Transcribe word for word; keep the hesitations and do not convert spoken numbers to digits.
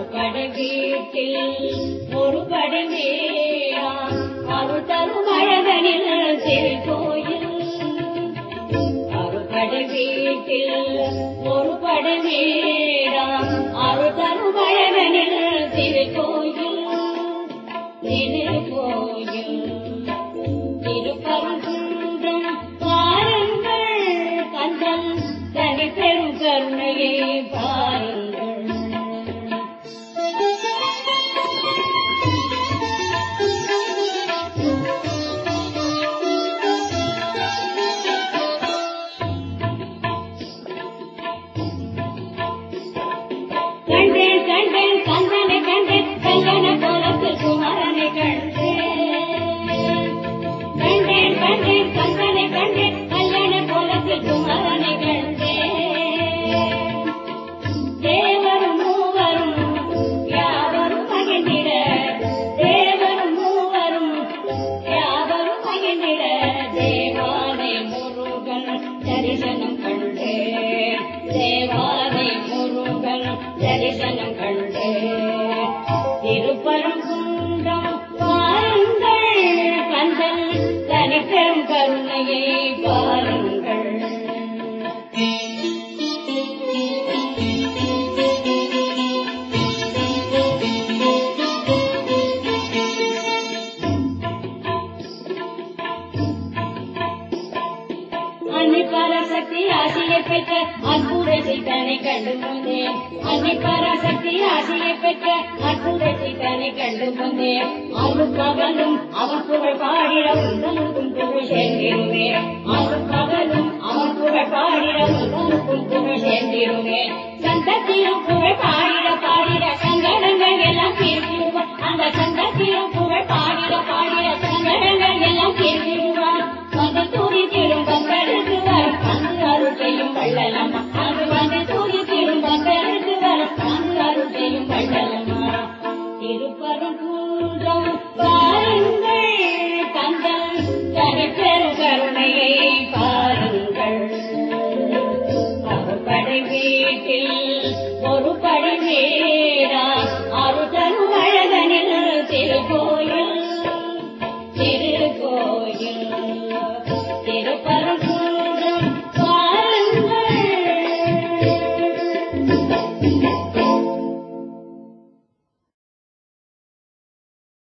படை வீட்டில் ஒரு படை மேடா அருள் தரும் அழகனில் திருக்கோயில் அருள் படை வீட்டில் ஒரு படை மேடா அருள் தரும் அழகனில் திருக்கோயில் திருக்கோயில் திருப்பரங்குன்றம் பாருங்கள் கந்தன் தனி பெரும் கருணையை பாருங்கள். கண்டேன் கண்டேன் கந்தனை கண்டேன் கல்யாண கோலத்தில் குமாரனை கண்டேன் கண்டேன் கண்டேன் கந்தனை கண்டேன் கல்யாண கோலத்தில் குமாரனை கண்டேன். தேவரும் மூவரும் யாவரும் மகிழ்ந்திட தேவரும் மூவரும் யாவரும் மகிழ்ந்திட தேவானை முருகன் தரிசனம் கண்டேன் தேவானை முருகன் தரிசனம் கண்டேன். திருப்பரங்குன்றம் பாருங்கள் கந்தன் தனிப்பெரும் கருணையை பாருங்கள். அன்னை பராசக்தி ஆசியை பெற்ற அற்புத சீதனை கண்டு வந்தேன் அன்னை பராசக்தி ஆசியை பெற்ற அற்புத சீதனை கண்டு வந்தேன். அருட்பகலும் அவன் புகழ் பாடிட உங்களுக்கும் புகழ் சேர்ந்திருவேன் அருட்பகலும் அவன் புகழ் பாடிட உங்களுக்கும் புகழ் சேர்ந்திருவேன். சந்தத்திலும் புகழ் பாடி